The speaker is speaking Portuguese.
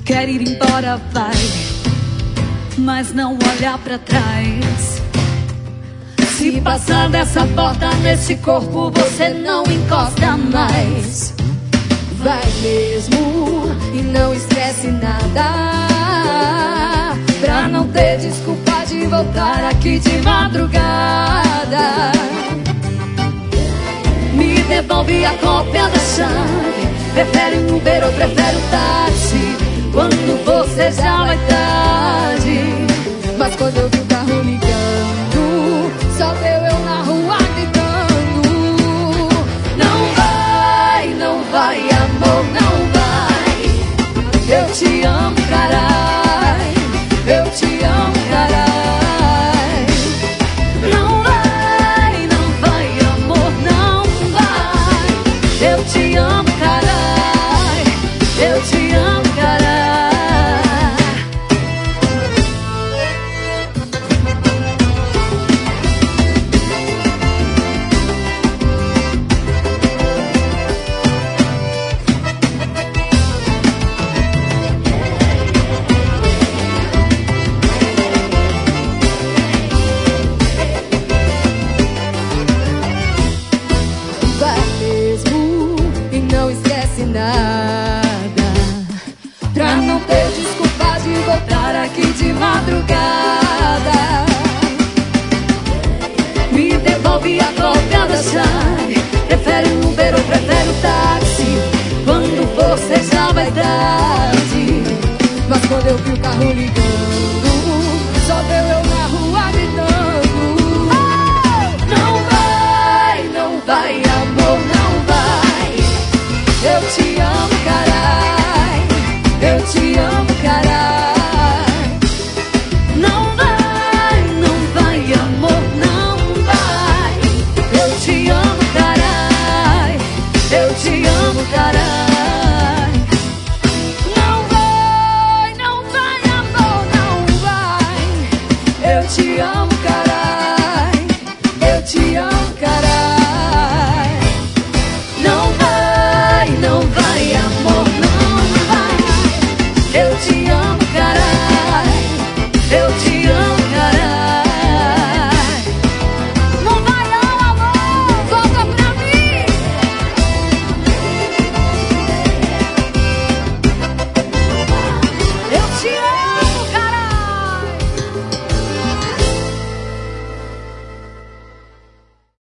Quer ir embora, vai, mas não olhar pra trás. Se passar dessa porta nesse corpo, você não encosta mais. Vai mesmo e não esquece nada, pra não ter desculpa de voltar aqui de madrugada. Me devolve a cópia da chave. Prefere um Uber ou prefere um táxi? Quando você já vai tarde. Mas quando eu vi o carro ligando, só deu eu na rua gritando: não vai, não vai, amor, não vai. Eu te amo, carai. Eu te amo, carai. Não vai, não vai, amor, não vai. Eu te amo, carai. Eu te amo, carai. Nada, pra não ter desculpa de voltar aqui de madrugada.